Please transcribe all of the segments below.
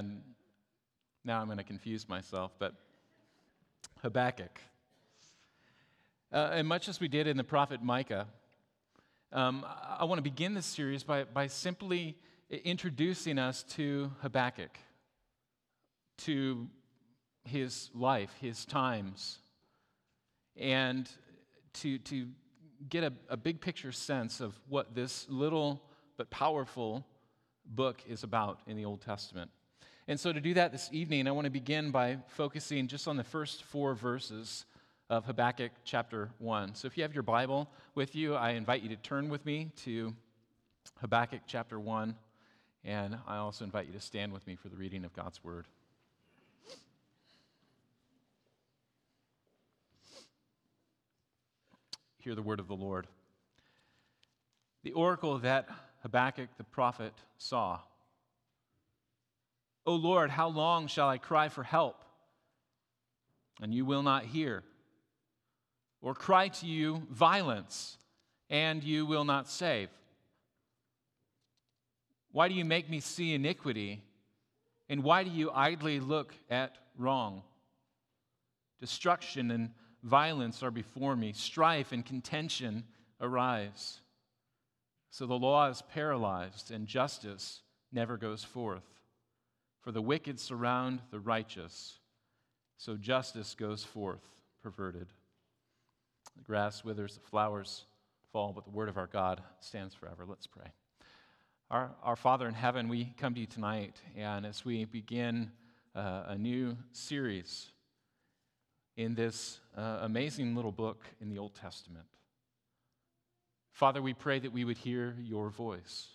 and now I'm going to confuse myself, but Habakkuk. And much as we did in the prophet Micah, I want to begin this series by simply introducing us to Habakkuk, to his life, his times, and to get a big picture sense of what this little but powerful book is about in the Old Testament. And so to do that this evening, I want to begin by focusing just on the first 4 verses of Habakkuk chapter 1. So if you have your Bible with you, I invite you to turn with me to Habakkuk chapter 1, and I also invite you to stand with me for the reading of God's Word. Hear the word of the Lord. The oracle that Habakkuk the prophet saw. O Lord, how long shall I cry for help, and you will not hear? Or cry to you violence, and you will not save? Why do you make me see iniquity, and why do you idly look at wrong? Destruction and violence are before me, strife and contention arise. So the law is paralyzed, and justice never goes forth. For the wicked surround the righteous, so justice goes forth perverted. The grass withers, the flowers fall, but the word of our God stands forever. Let's pray. Our Father in heaven, we come to you tonight, and as we begin a new series in this amazing little book in the Old Testament, Father, we pray that we would hear your voice,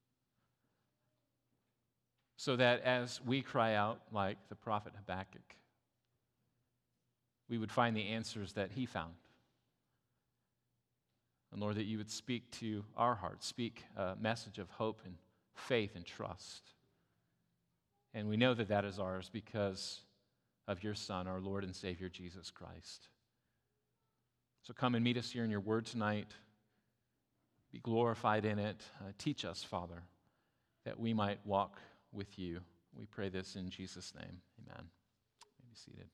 so that as we cry out like the prophet Habakkuk, we would find the answers that he found. And Lord, that you would speak to our hearts, speak a message of hope and faith and trust. And we know that that is ours because of your Son, our Lord and Savior, Jesus Christ. So come and meet us here in your word tonight. Be glorified in it. Teach us, Father, that we might walk with you. We pray this in Jesus' name. Amen. You may be seated.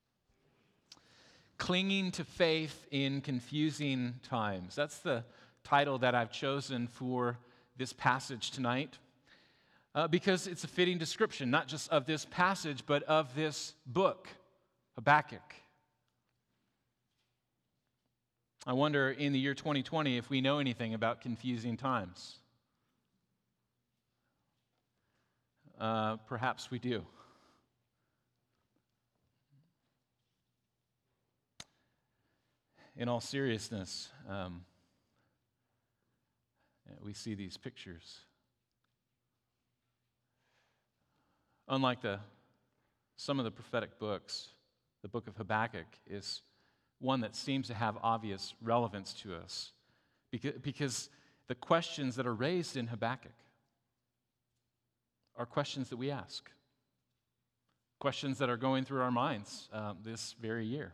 Clinging to faith in confusing times. That's the title that I've chosen for this passage tonight because it's a fitting description, not just of this passage, but of this book, Habakkuk. I wonder in the year 2020 if we know anything about confusing times. Perhaps we do. In all seriousness, we see these pictures. Unlike some of the prophetic books, the book of Habakkuk is one that seems to have obvious relevance to us because the questions that are raised in Habakkuk are questions that we ask, questions that are going through our minds this very year.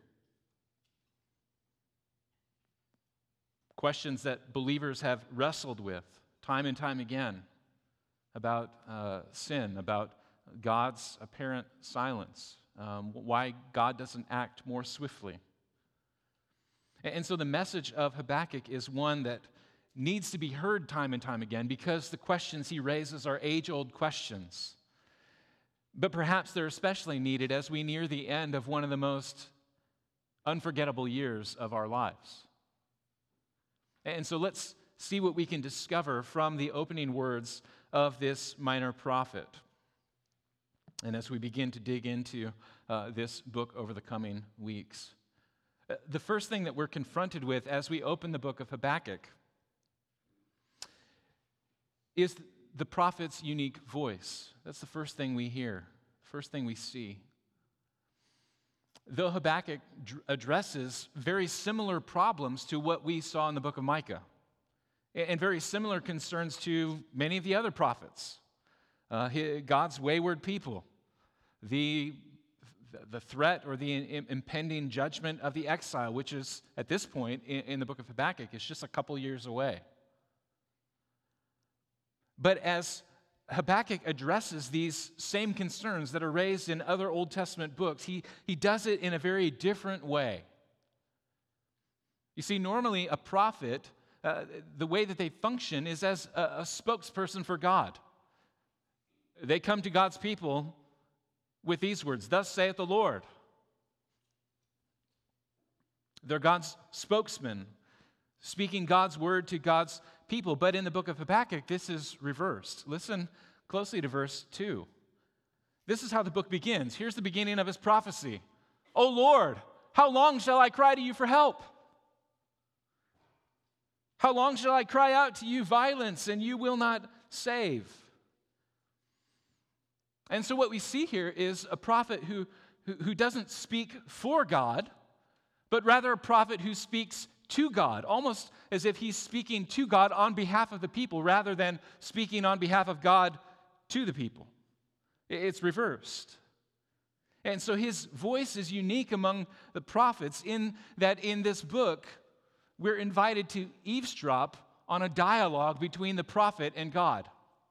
Questions that believers have wrestled with time and time again about sin, about God's apparent silence, why God doesn't act more swiftly. And so the message of Habakkuk is one that needs to be heard time and time again because the questions he raises are age-old questions. But perhaps they're especially needed as we near the end of one of the most unforgettable years of our lives. And so let's see what we can discover from the opening words of this minor prophet. And as we begin to dig into this book over the coming weeks. The first thing that we're confronted with as we open the book of Habakkuk is the prophet's unique voice. That's the first thing we hear, first thing we see. Though Habakkuk addresses very similar problems to what we saw in the book of Micah, and very similar concerns to many of the other prophets, God's wayward people, the threat or the impending judgment of the exile, which is, at this point in the book of Habakkuk, is just a couple years away. But as Habakkuk addresses these same concerns that are raised in other Old Testament books. He does it in a very different way. You see, normally a prophet, the way that they function is as a spokesperson for God. They come to God's people with these words, "Thus saith the Lord." They're God's spokesman, speaking God's word to God's people. But in the book of Habakkuk, this is reversed. Listen closely to verse 2. This is how the book begins. Here's the beginning of his prophecy. "O Lord, how long shall I cry to you for help? How long shall I cry out to you violence, and you will not save?" And so what we see here is a prophet who doesn't speak for God, but rather a prophet who speaks to God, almost as if he's speaking to God on behalf of the people rather than speaking on behalf of God to the people. It's reversed. And so his voice is unique among the prophets in that in this book, we're invited to eavesdrop on a dialogue between the prophet and God.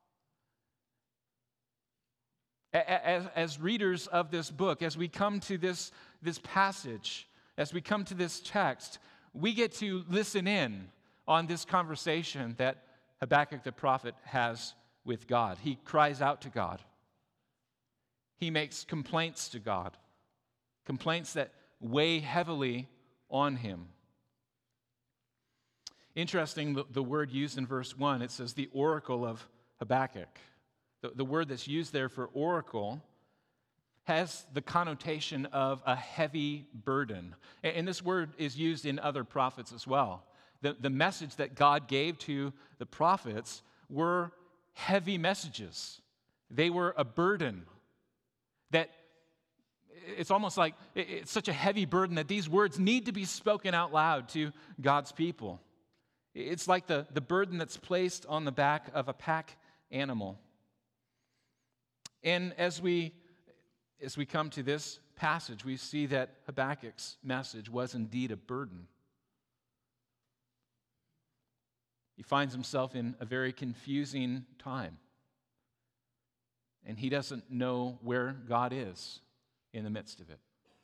As readers of this book, as we come to this passage, as we come to this text, we get to listen in on this conversation that Habakkuk the prophet has with God. He cries out to God. He makes complaints to God, complaints that weigh heavily on him. Interesting, the word used in verse 1, it says the oracle of Habakkuk. The word that's used there for oracle has the connotation of a heavy burden. And this word is used in other prophets as well. The message that God gave to the prophets were heavy messages. They were a burden that it's almost like it's such a heavy burden that these words need to be spoken out loud to God's people. It's like the burden that's placed on the back of a pack animal. And as we come to this passage, we see that Habakkuk's message was indeed a burden. He finds himself in a very confusing time. And he doesn't know where God is in the midst of it.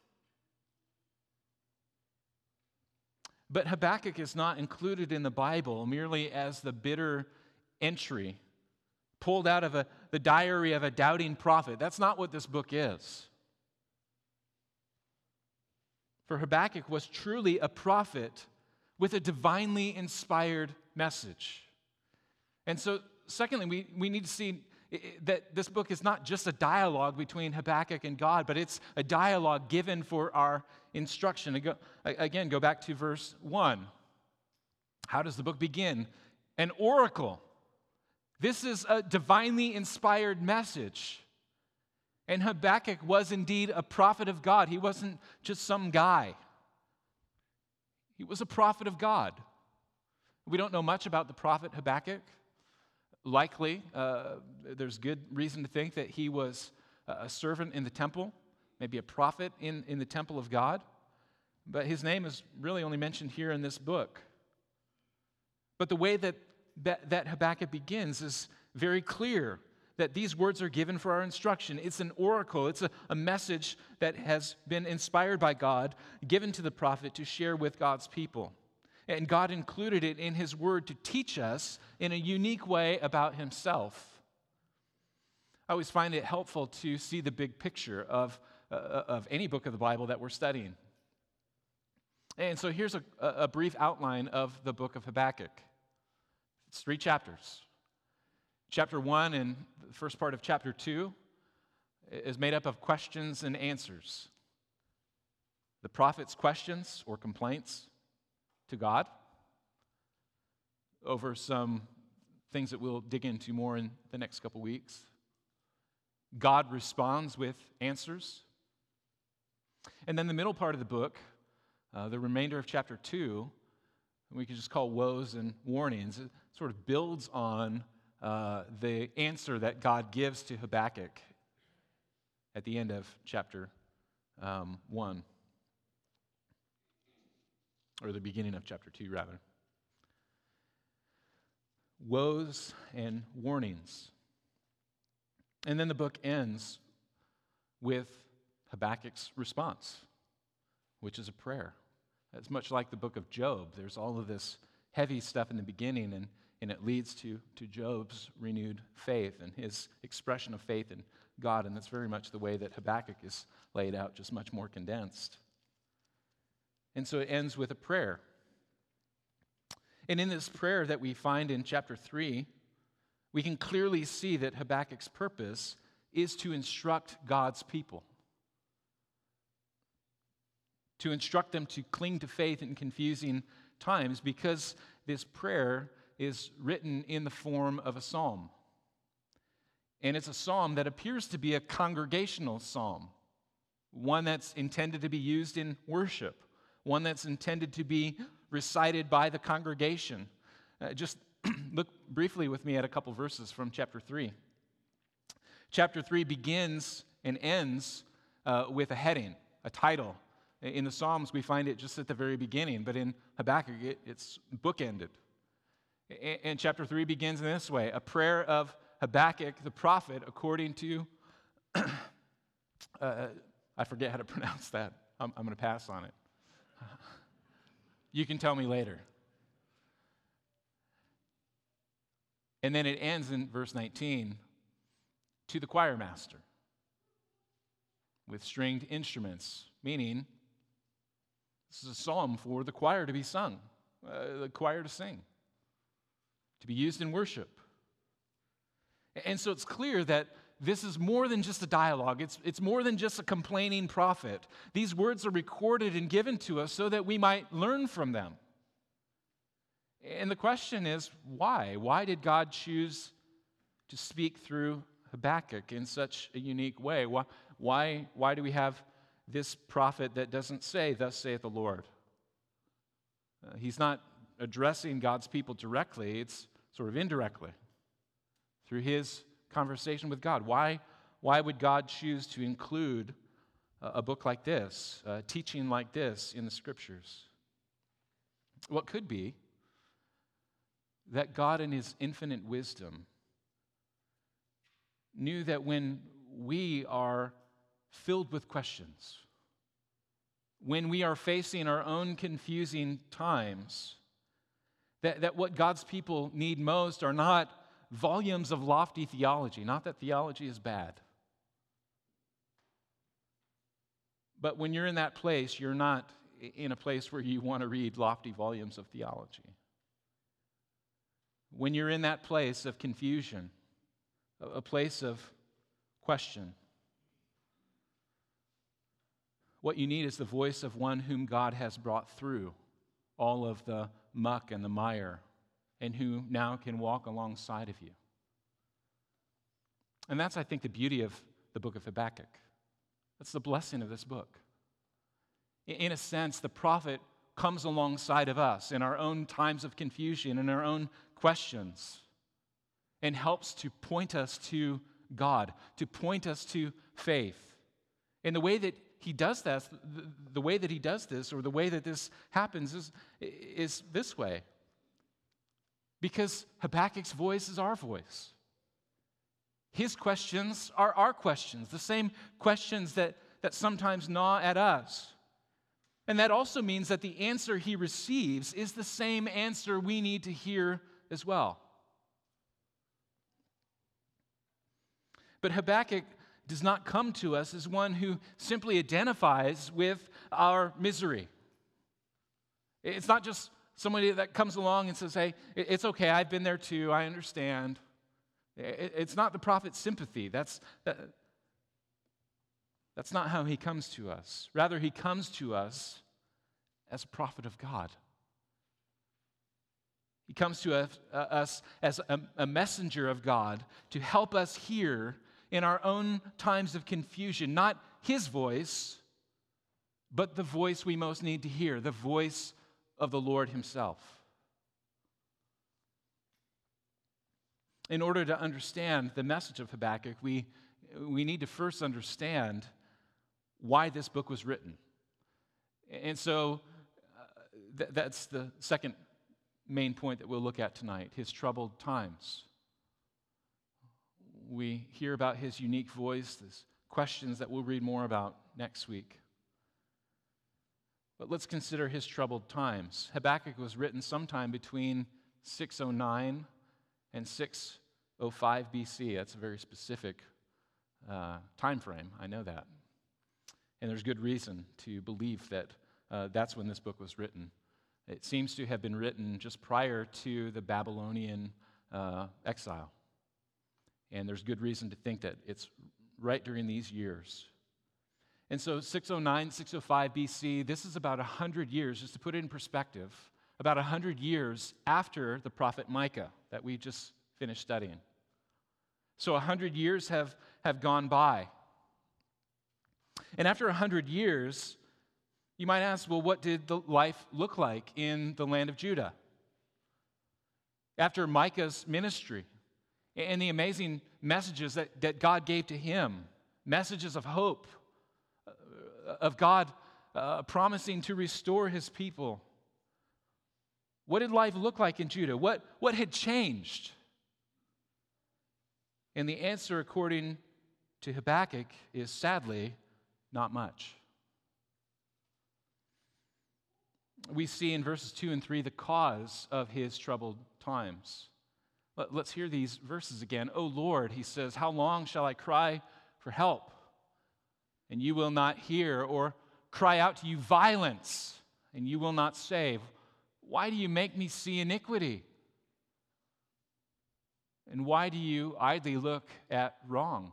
But Habakkuk is not included in the Bible merely as the bitter entry pulled out of the diary of a doubting prophet. That's not what this book is. For Habakkuk was truly a prophet with a divinely inspired message. And so, secondly, we need to see that this book is not just a dialogue between Habakkuk and God, but it's a dialogue given for our instruction. Again, go back to verse 1. How does the book begin? An oracle. This is a divinely inspired message. And Habakkuk was indeed a prophet of God. He wasn't just some guy. He was a prophet of God. We don't know much about the prophet Habakkuk. Likely, there's good reason to think that he was a servant in the temple, maybe a prophet in the temple of God. But his name is really only mentioned here in this book. But the way that Habakkuk begins is very clear, that these words are given for our instruction. It's an oracle. It's a message that has been inspired by God, given to the prophet to share with God's people. And God included it in his word to teach us in a unique way about himself. I always find it helpful to see the big picture of any book of the Bible that we're studying. And so here's a brief outline of the book of Habakkuk. It's 3 chapters. Chapter 1 and the first part of chapter 2 is made up of questions and answers. The prophet's questions or complaints to God over some things that we'll dig into more in the next couple weeks. God responds with answers. And then the middle part of the book, the remainder of chapter 2, we could just call woes and warnings. It sort of builds on the answer that God gives to Habakkuk at the end of chapter 1. Or the beginning of chapter 2, rather. Woes and warnings. And then the book ends with Habakkuk's response, which is a prayer. It's much like the book of Job. There's all of this heavy stuff in the beginning, and it leads to Job's renewed faith and his expression of faith in God. And that's very much the way that Habakkuk is laid out, just much more condensed. And so it ends with a prayer. And in this prayer that we find in chapter 3, we can clearly see that Habakkuk's purpose is to instruct God's people, to instruct them to cling to faith in confusing times, because this prayer is written in the form of a psalm. And it's a psalm that appears to be a congregational psalm, one that's intended to be used in worship, one that's intended to be recited by the congregation. Just look briefly with me at a couple verses from chapter 3. Chapter 3 begins and ends with a heading, a title. In the Psalms, we find it just at the very beginning, but in Habakkuk, it's bookended. And chapter 3 begins in this way: a prayer of Habakkuk the prophet according to, I forget how to pronounce that. I'm going to pass on it. You can tell me later. And then it ends in verse 19, to the choir master with stringed instruments, meaning this is a psalm for the choir to be sung, the choir to sing, to be used in worship. And so it's clear that this is more than just a dialogue. It's more than just a complaining prophet. These words are recorded and given to us so that we might learn from them. And the question is, why? Why did God choose to speak through Habakkuk in such a unique way? Why do we have this prophet that doesn't say, "Thus saith the Lord"? He's not addressing God's people directly. It's sort of indirectly through his conversation with God. Why would God choose to include a book like this, teaching like this in the Scriptures? What could be that God in his infinite wisdom knew that when we are filled with questions, when we are facing our own confusing times, that what God's people need most are not volumes of lofty theology. Not that theology is bad. But when you're in that place, you're not in a place where you want to read lofty volumes of theology. When you're in that place of confusion, a place of question, what you need is the voice of one whom God has brought through all of the muck and the mire, and who now can walk alongside of you. And that's, I think, the beauty of the book of Habakkuk. That's the blessing of this book. In a sense, the prophet comes alongside of us in our own times of confusion, in our own questions, and helps to point us to God, to point us to faith. And the way that he does that, the way that he does this, or the way that this happens is this way. Because Habakkuk's voice is our voice. His questions are our questions, the same questions that sometimes gnaw at us. And that also means that the answer he receives is the same answer we need to hear as well. But Habakkuk does not come to us as one who simply identifies with our misery. It's not just somebody that comes along and says, "Hey, it's okay, I've been there too, I understand." It's not the prophet's sympathy. That's not how he comes to us. Rather, he comes to us as a prophet of God. He comes to us as a messenger of God to help us hear in our own times of confusion, not his voice, but the voice we most need to hear, the voice of the Lord himself. In order to understand the message of Habakkuk, we need to first understand why this book was written. And so that's the second main point that we'll look at tonight, his troubled times. We hear about his unique voice, these questions that we'll read more about next week. But let's consider his troubled times. Habakkuk was written sometime between 609 and 605 BC. That's a very specific time frame. I know that. And there's good reason to believe that that's when this book was written. It seems to have been written just prior to the Babylonian exile. And there's good reason to think that it's right during these years. And so 609, 605 BC, this is about 100 years, just to put it in perspective, about 100 years after the prophet Micah that we just finished studying. So 100 years have gone by. And after 100 years, you might ask, well, what did the life look like in the land of Judah? After Micah's ministry and the amazing messages that God gave to him, messages of hope, of God promising to restore his people. What did life look like in Judah? What had changed? And the answer, according to Habakkuk, is sadly not much. We see in verses 2 and 3 the cause of his troubled times. Let's hear these verses again. "O Lord," he says, "how long shall I cry for help, and you will not hear, or cry out to you violence, and you will not save? Why do you make me see iniquity? And why do you idly look at wrong?"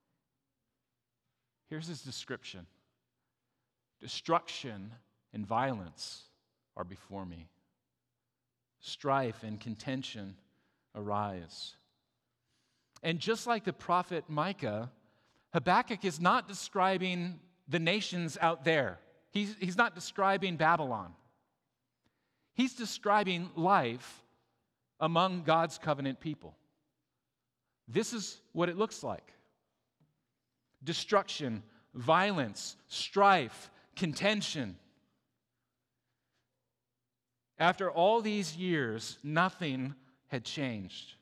Here's his description. "Destruction and violence are before me. Strife and contention arise." And just like the prophet Micah, Habakkuk is not describing the nations out there. He's not describing Babylon. He's describing life among God's covenant people. This is what it looks like. Destruction, violence, strife, contention. After all these years, nothing had changed.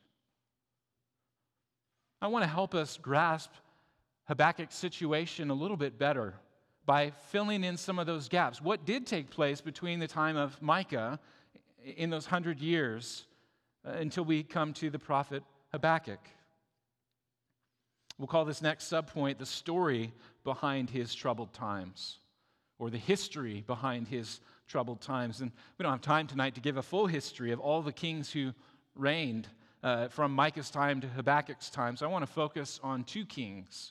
I want to help us grasp Habakkuk's situation a little bit better by filling in some of those gaps. What did take place between the time of Micah in those 100 years until we come to the prophet Habakkuk? We'll call this next subpoint the story behind his troubled times, or the history behind his troubled times. And we don't have time tonight to give a full history of all the kings who reigned from Micah's time to Habakkuk's time. So I want to focus on two kings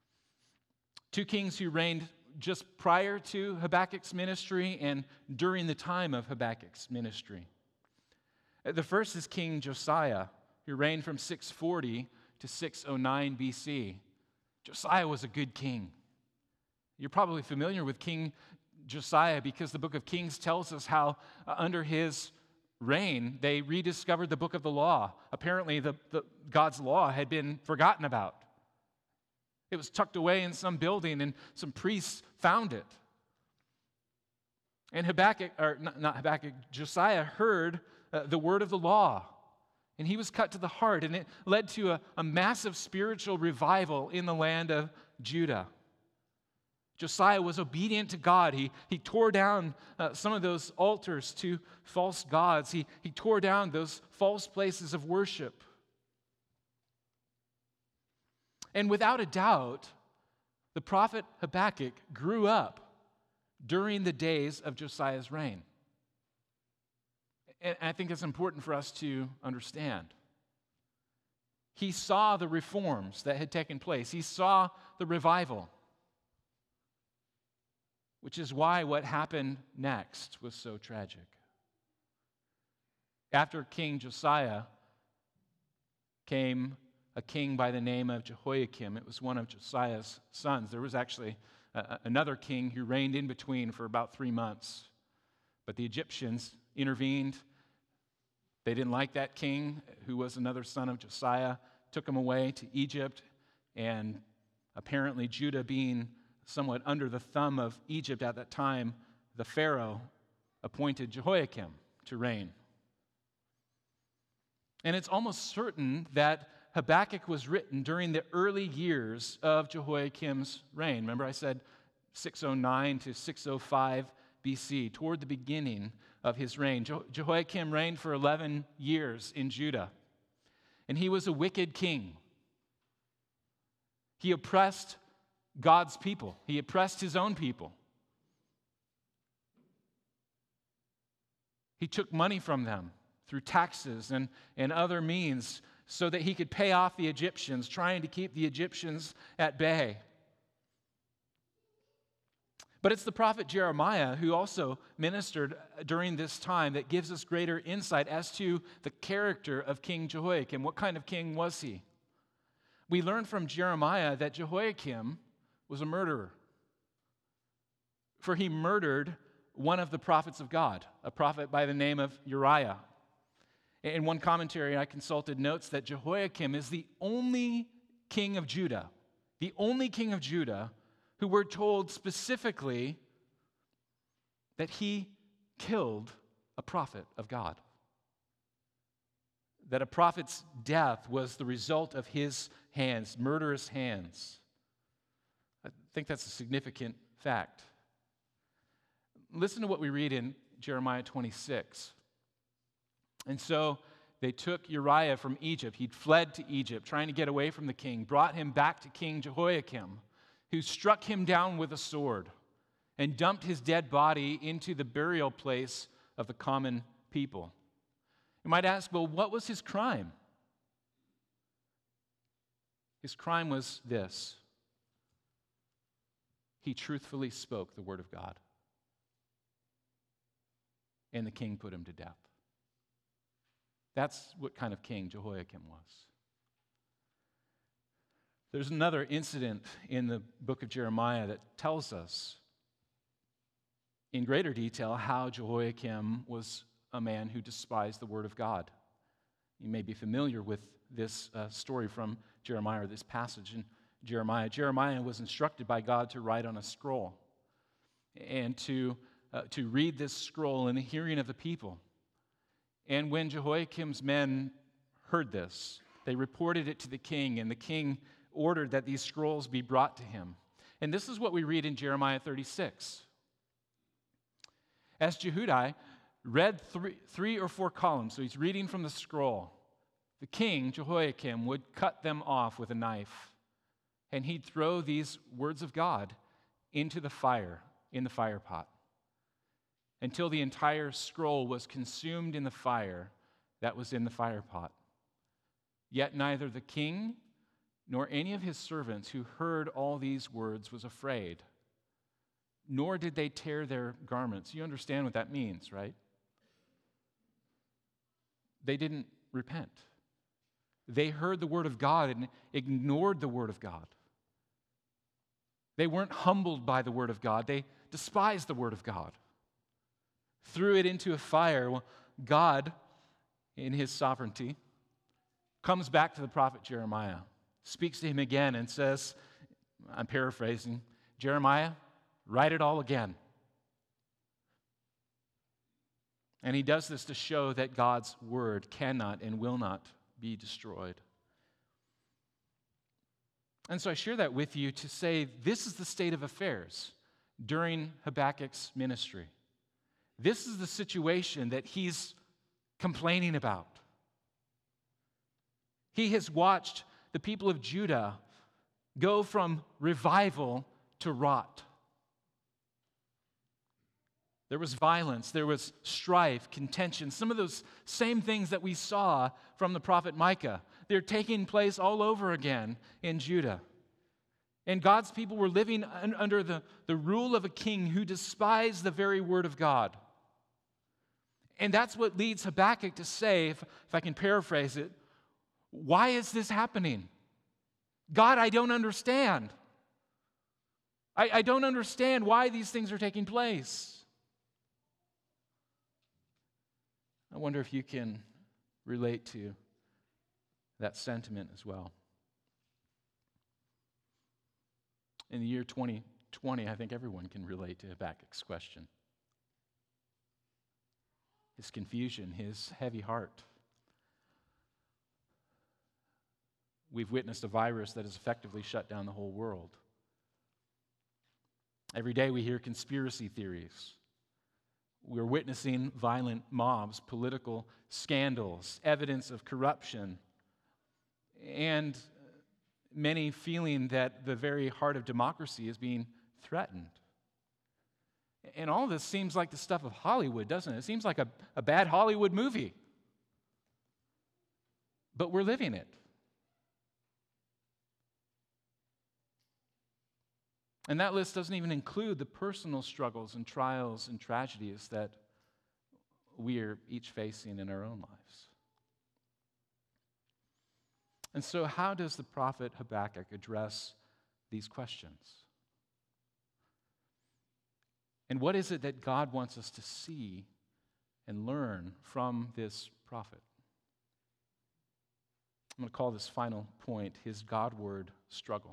who reigned just prior to Habakkuk's ministry and during the time of Habakkuk's ministry. The first is King Josiah, who reigned from 640 to 609 BC. Josiah was a good king. You're probably familiar with King Josiah because the book of Kings tells us how under his reign they rediscovered the book of the law. Apparently God's law had been forgotten about. It was tucked away in some building and some priests found it. And Josiah heard the word of the law. And he was cut to the heart, and it led to a massive spiritual revival in the land of Judah. Josiah was obedient to God. He tore down some of those altars to false gods. He tore down those false places of worship. And without a doubt, the prophet Habakkuk grew up during the days of Josiah's reign. And I think it's important for us to understand. He saw the reforms that had taken place. He saw the revival, which is why what happened next was so tragic. After King Josiah came a king by the name of Jehoiakim. It was one of Josiah's sons. There was actually another king who reigned in between for about 3 months. But the Egyptians intervened. They didn't like that king, who was another son of Josiah, took him away to Egypt, and apparently Judah being somewhat under the thumb of Egypt at that time, the Pharaoh appointed Jehoiakim to reign. And it's almost certain that Habakkuk was written during the early years of Jehoiakim's reign. Remember, I said 609 to 605 BC, toward the beginning of his reign. Jehoiakim reigned for 11 years in Judah, and he was a wicked king. He oppressed God's people. He oppressed his own people. He took money from them through taxes and other means so that he could pay off the Egyptians, trying to keep the Egyptians at bay. But it's the prophet Jeremiah who also ministered during this time that gives us greater insight as to the character of King Jehoiakim. What kind of king was he? We learn from Jeremiah that Jehoiakim was a murderer, for he murdered one of the prophets of God, a prophet by the name of Uriah. In one commentary I consulted notes that Jehoiakim is the only king of Judah who we're told specifically that he killed a prophet of God. That a prophet's death was the result of his hands, murderous hands. I think that's a significant fact. Listen to what we read in Jeremiah 26. And so they took Uriah from Egypt. He'd fled to Egypt, trying to get away from the king, brought him back to King Jehoiakim, who struck him down with a sword and dumped his dead body into the burial place of the common people. You might ask, well, what was his crime? His crime was this: he truthfully spoke the word of God, and the king put him to death. That's what kind of king Jehoiakim was. There's another incident in the book of Jeremiah that tells us in greater detail how Jehoiakim was a man who despised the word of God. You may be familiar with this story from Jeremiah, or this passage in Jeremiah. Jeremiah was instructed by God to write on a scroll and to read this scroll in the hearing of the people. And when Jehoiakim's men heard this, they reported it to the king, and the king ordered that these scrolls be brought to him. And this is what we read in Jeremiah 36. As Jehudi read three or four columns, so he's reading from the scroll, the king, Jehoiakim, would cut them off with a knife, and he'd throw these words of God into the fire, in the fire pot, until the entire scroll was consumed in the fire that was in the fire pot. Yet neither the king nor any of his servants who heard all these words was afraid, nor did they tear their garments. You understand what that means, right? They didn't repent. They heard the word of God and ignored the word of God. They weren't humbled by the word of God. They despised the word of God. Threw it into a fire. Well, God, in his sovereignty, comes back to the prophet Jeremiah, speaks to him again and says, I'm paraphrasing, Jeremiah, write it all again. And he does this to show that God's word cannot and will not be destroyed. And so I share that with you to say this is the state of affairs during Habakkuk's ministry. This is the situation that he's complaining about. He has watched the people of Judah go from revival to rot. There was violence, there was strife, contention, some of those same things that we saw from the prophet Micah. They're taking place all over again in Judah. And God's people were living under the rule of a king who despised the very word of God. And that's what leads Habakkuk to say, if I can paraphrase it, why is this happening? God, I don't understand. I don't understand why these things are taking place. I wonder if you can relate to that sentiment as well. In the year 2020, I think everyone can relate to Habakkuk's question. His confusion, his heavy heart. we've witnessed a virus that has effectively shut down the whole world. Every day we hear conspiracy theories. We're witnessing violent mobs, political scandals, evidence of corruption, and many feeling that the very heart of democracy is being threatened. And all this seems like the stuff of Hollywood, doesn't it? It seems like a bad Hollywood movie. But we're living it. And that list doesn't even include the personal struggles and trials and tragedies that we are each facing in our own lives. And so, how does the prophet Habakkuk address these questions? And what is it that God wants us to see and learn from this prophet? I'm going to call this final point his Godward struggle.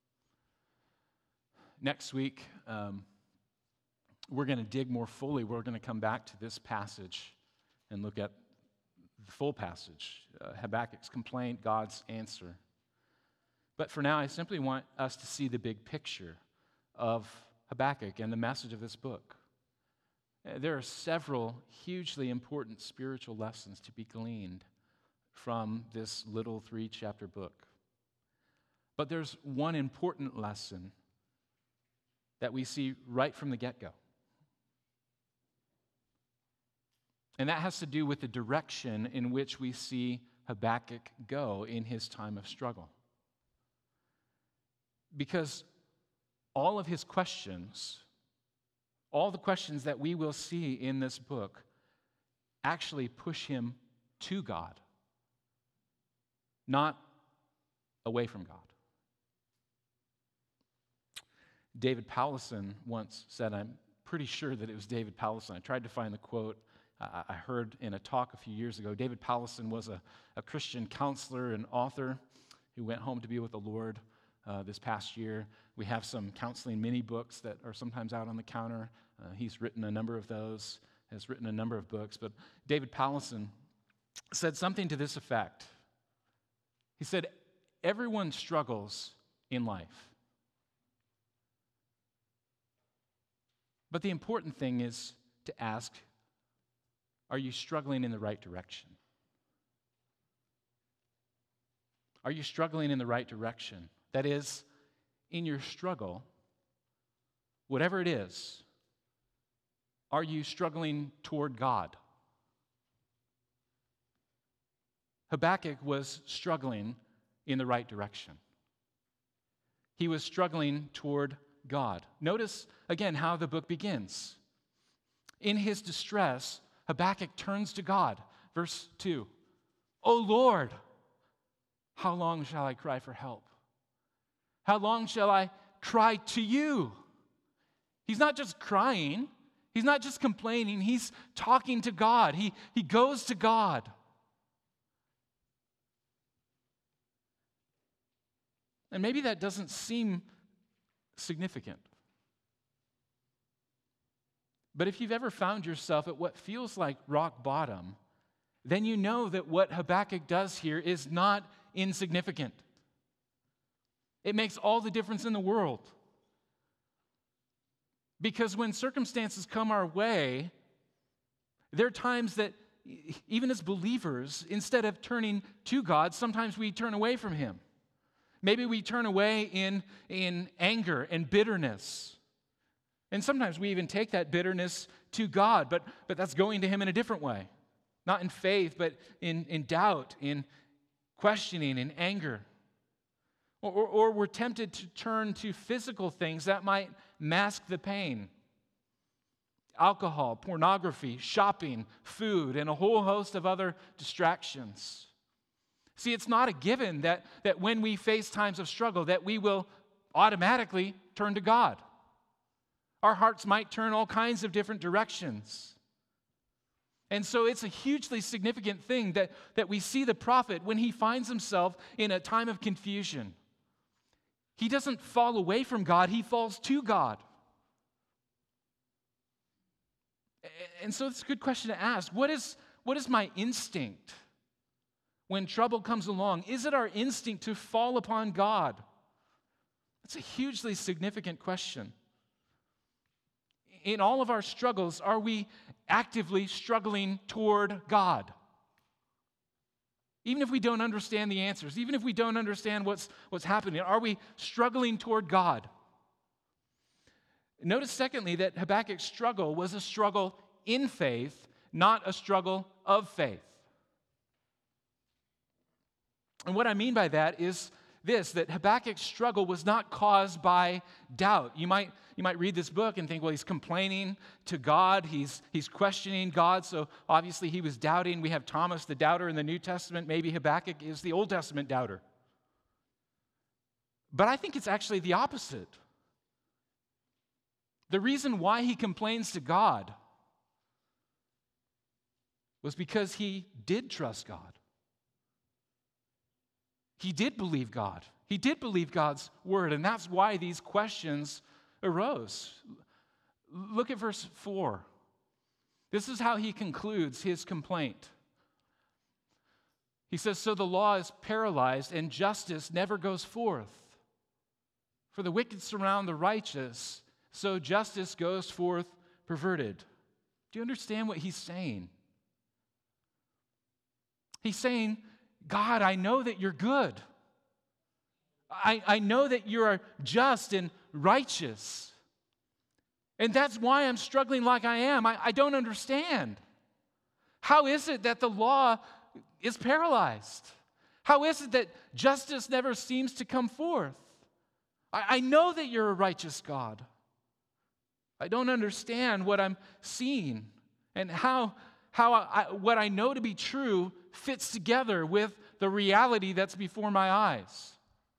Next week, we're going to dig more fully. We're going to come back to this passage and look at the full passage, Habakkuk's complaint, God's answer. But for now, I simply want us to see the big picture of Habakkuk and the message of this book. There are several hugely important spiritual lessons to be gleaned from this little 3-chapter book. But there's one important lesson that we see right from the get-go. And that has to do with the direction in which we see Habakkuk go in his time of struggle. Because all of his questions, all the questions that we will see in this book, actually push him to God, not away from God. David Powlison once said, I'm pretty sure that it was David Powlison. I tried to find the quote I heard in a talk a few years ago. David Powlison was a Christian counselor and author who went home to be with the Lord this past year. We have some counseling mini books that are sometimes out on the counter. He's written a number of those, has written a number of books. But David Powlison said something to this effect. He said, everyone struggles in life. But the important thing is to ask, are you struggling in the right direction? Are you struggling in the right direction? That is, in your struggle, whatever it is, are you struggling toward God? Habakkuk was struggling in the right direction. He was struggling toward God. Notice again how the book begins. In his distress, Habakkuk turns to God. Verse 2, O Lord, how long shall I cry for help? How long shall I cry to you? He's not just crying. He's not just complaining. He's talking to God. He goes to God. And maybe that doesn't seem significant. But if you've ever found yourself at what feels like rock bottom, then you know that what Habakkuk does here is not insignificant. It makes all the difference in the world. Because when circumstances come our way, there are times that even as believers, instead of turning to God, sometimes we turn away from Him. Maybe we turn away in anger and bitterness. And sometimes we even take that bitterness to God, but that's going to Him in a different way. Not in faith, but in doubt, in questioning, in anger. Or we're tempted to turn to physical things that might mask the pain. Alcohol, pornography, shopping, food, and a whole host of other distractions. See, it's not a given that when we face times of struggle that we will automatically turn to God. Our hearts might turn all kinds of different directions. And so it's a hugely significant thing that we see the prophet when he finds himself in a time of confusion. He doesn't fall away from God, he falls to God. And so it's a good question to ask. What is my instinct when trouble comes along, is it our instinct to fall upon God? That's a hugely significant question. In all of our struggles, are we actively struggling toward God? Even if we don't understand the answers, even if we don't understand what's happening, are we struggling toward God? Notice, secondly, that Habakkuk's struggle was a struggle in faith, not a struggle of faith. And what I mean by that is this, that Habakkuk's struggle was not caused by doubt. You might read this book and think, well, he's complaining to God, he's questioning God, so obviously he was doubting. We have Thomas the doubter in the New Testament. Maybe Habakkuk is the Old Testament doubter. But I think it's actually the opposite. The reason why he complains to God was because he did trust God. He did believe God. He did believe God's word, and that's why these questions arose. Look at verse 4. This is how he concludes his complaint. He says, "So the law is paralyzed and justice never goes forth. For the wicked surround the righteous, so justice goes forth perverted." Do you understand what he's saying? He's saying, God, I know that you're good. I know that you are just and righteous. And that's why I'm struggling like I am. I don't understand. How is it that the law is paralyzed? How is it that justice never seems to come forth? I know that you're a righteous God. I don't understand what I'm seeing and how what I know to be true fits together with the reality that's before my eyes.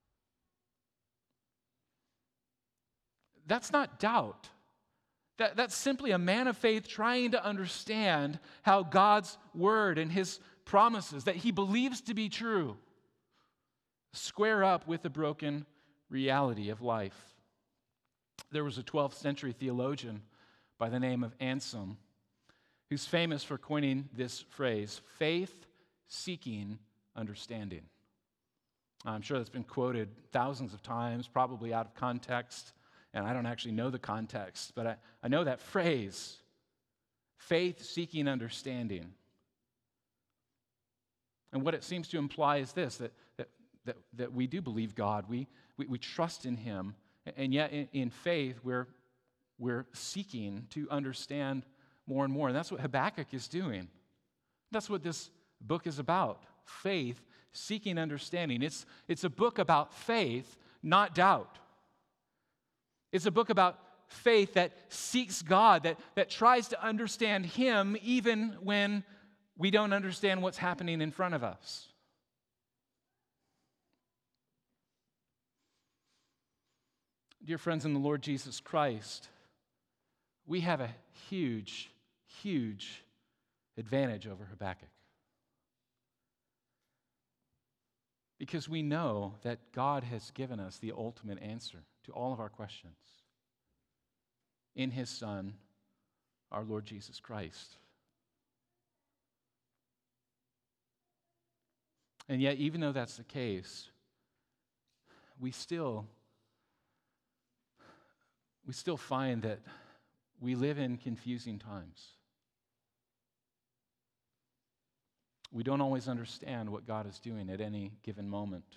That's not doubt. That's simply a man of faith trying to understand how God's word and his promises that he believes to be true square up with the broken reality of life. There was a 12th century theologian by the name of Anselm who's famous for coining this phrase, faith seeking understanding. I'm sure that's been quoted thousands of times, probably out of context, and I don't actually know the context, but I know that phrase, faith seeking understanding. And what it seems to imply is this, that we do believe God, we trust in him, and yet in faith we're seeking to understand more and more. And that's what Habakkuk is doing. That's what this book is about. Faith, seeking understanding. It's a book about faith, not doubt. It's a book about faith that seeks God, that tries to understand him even when we don't understand what's happening in front of us. Dear friends in the Lord Jesus Christ, we have a huge, huge advantage over Habakkuk. Because we know that God has given us the ultimate answer to all of our questions in his Son, our Lord Jesus Christ. And yet, even though that's the case, we still find that we live in confusing times. We don't always understand what God is doing at any given moment.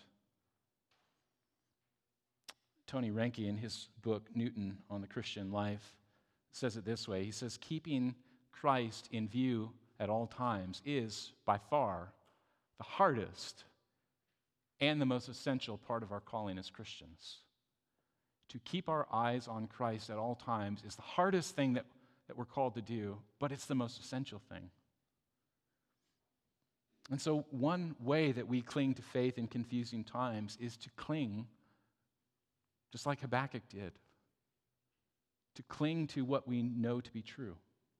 Tony Reinke, in his book, Newton on the Christian Life, says it this way. He says, keeping Christ in view at all times is, by far, the hardest and the most essential part of our calling as Christians. To keep our eyes on Christ at all times is the hardest thing that we're called to do, but it's the most essential thing. And so one way that we cling to faith in confusing times is to cling, just like Habakkuk did, to cling to what we know to be true.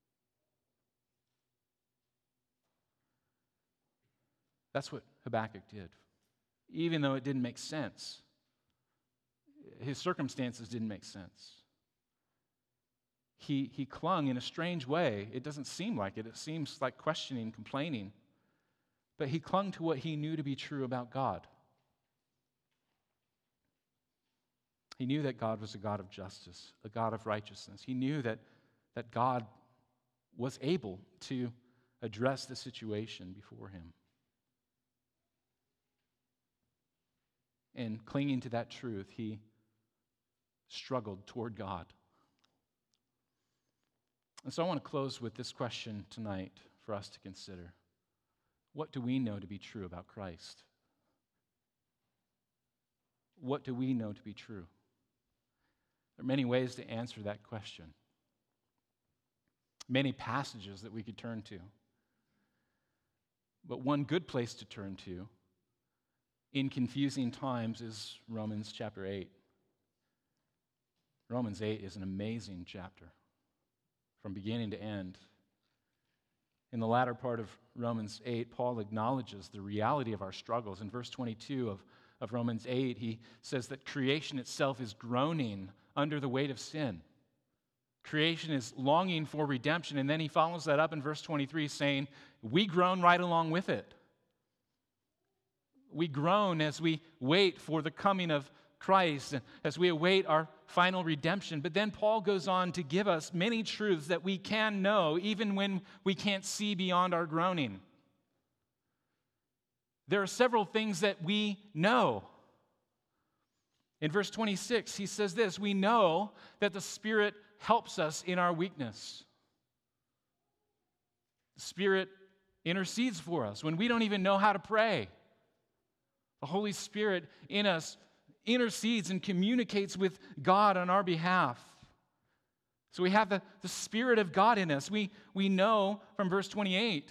That's what Habakkuk did, even though it didn't make sense. His circumstances didn't make sense. He clung in a strange way. It doesn't seem like it. It seems like questioning, complaining. but he clung to what he knew to be true about God. He knew that God was a God of justice, a God of righteousness. He knew that God was able to address the situation before him. And clinging to that truth, he struggled toward God. And so I want to close with this question tonight for us to consider. What do we know to be true about Christ? What do we know to be true? There are many ways to answer that question. Many passages that we could turn to. But one good place to turn to in confusing times is Romans chapter 8. Romans 8 is an amazing chapter from beginning to end. In the latter part of Romans 8, Paul acknowledges the reality of our struggles. In verse 22 of Romans 8, he says that creation itself is groaning under the weight of sin. Creation is longing for redemption, and then he follows that up in verse 23 saying, we groan right along with it. We groan as we wait for the coming of Christ, and as we await our final redemption. But then Paul goes on to give us many truths that we can know even when we can't see beyond our groaning. There are several things that we know. In verse 26, he says this, we know that the Spirit helps us in our weakness. The Spirit intercedes for us when we don't even know how to pray. The Holy Spirit in us intercedes and communicates with God on our behalf. So we have the Spirit of God in us. We know from verse 28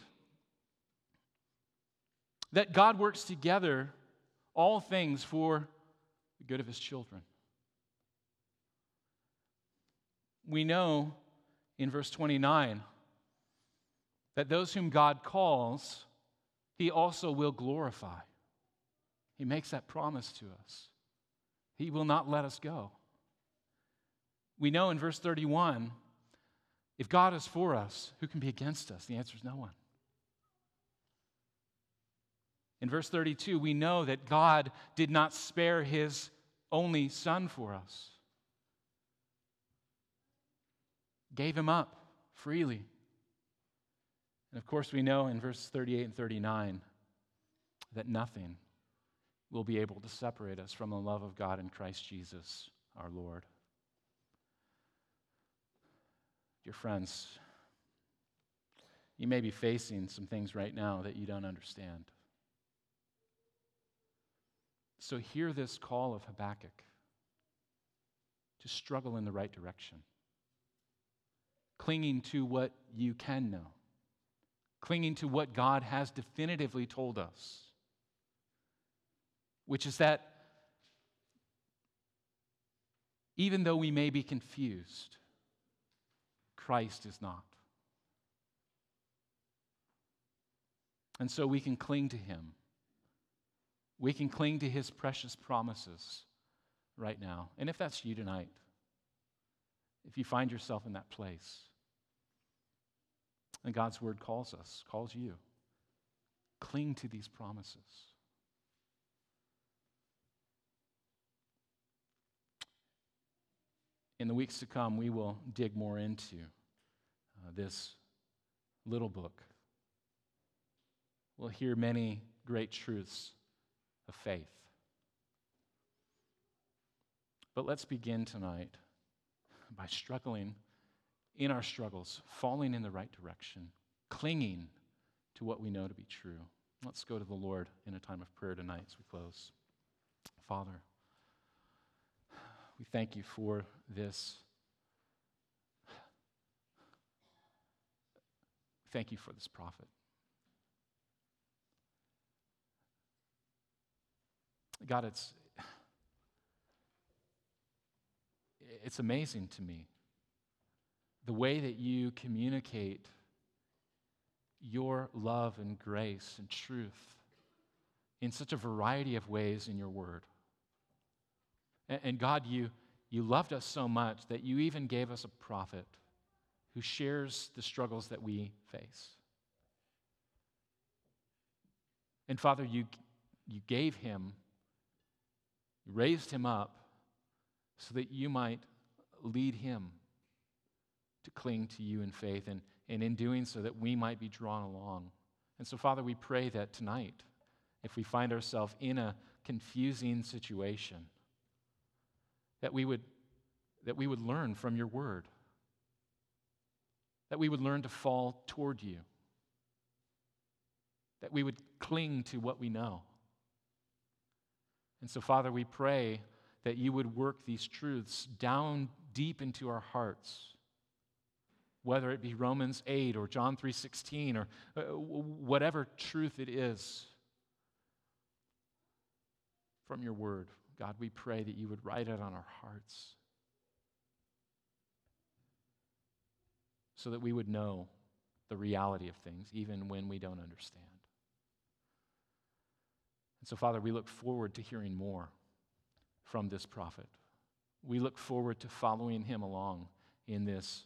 that God works together all things for the good of His children. We know in verse 29 that those whom God calls, He also will glorify. He makes that promise to us. He will not let us go. We know in verse 31, if God is for us, who can be against us? The answer is no one. In verse 32, we know that God did not spare His only Son for us. Gave Him up freely. And of course, we know in verse 38 and 39 that nothing will be able to separate us from the love of God in Christ Jesus, our Lord. Dear friends, you may be facing some things right now that you don't understand. So hear this call of Habakkuk to struggle in the right direction, clinging to what you can know, clinging to what God has definitively told us, which is that even though we may be confused, Christ is not. And so we can cling to Him. We can cling to His precious promises right now. And if that's you tonight, if you find yourself in that place, and God's Word calls us, calls you, cling to these promises. In the weeks to come, we will dig more into this little book. We'll hear many great truths of faith. But let's begin tonight by struggling in our struggles, falling in the right direction, clinging to what we know to be true. Let's go to the Lord in a time of prayer tonight as we close. Father, we thank you for this. Thank you for this prophet. God, it's amazing to me the way that you communicate your love and grace and truth in such a variety of ways in your word. And God, you loved us so much that you even gave us a prophet who shares the struggles that we face. And Father, you gave him, you raised him up so that you might lead him to cling to you in faith, and in doing so that we might be drawn along. And so, Father, we pray that tonight, if we find ourselves in a confusing situation, that we would learn from your word, that we would learn to fall toward you, that we would cling to what we know. And so, Father, we pray that you would work these truths down deep into our hearts, whether it be Romans 8 or John 3:16 or whatever truth it is from your word. God, we pray that you would write it on our hearts so that we would know the reality of things even when we don't understand. And so, Father, we look forward to hearing more from this prophet. We look forward to following him along in this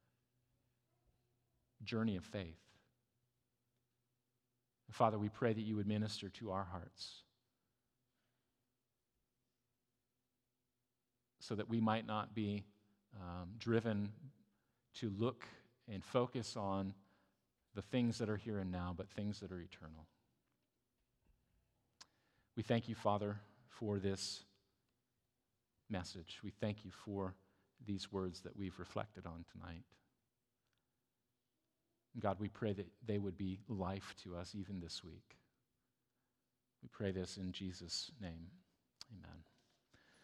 journey of faith. Father, we pray that you would minister to our hearts so that we might not be driven to look and focus on the things that are here and now, but things that are eternal. We thank you, Father, for this message. We thank you for these words that we've reflected on tonight. God, we pray that they would be life to us even this week. We pray this in Jesus' name. Amen.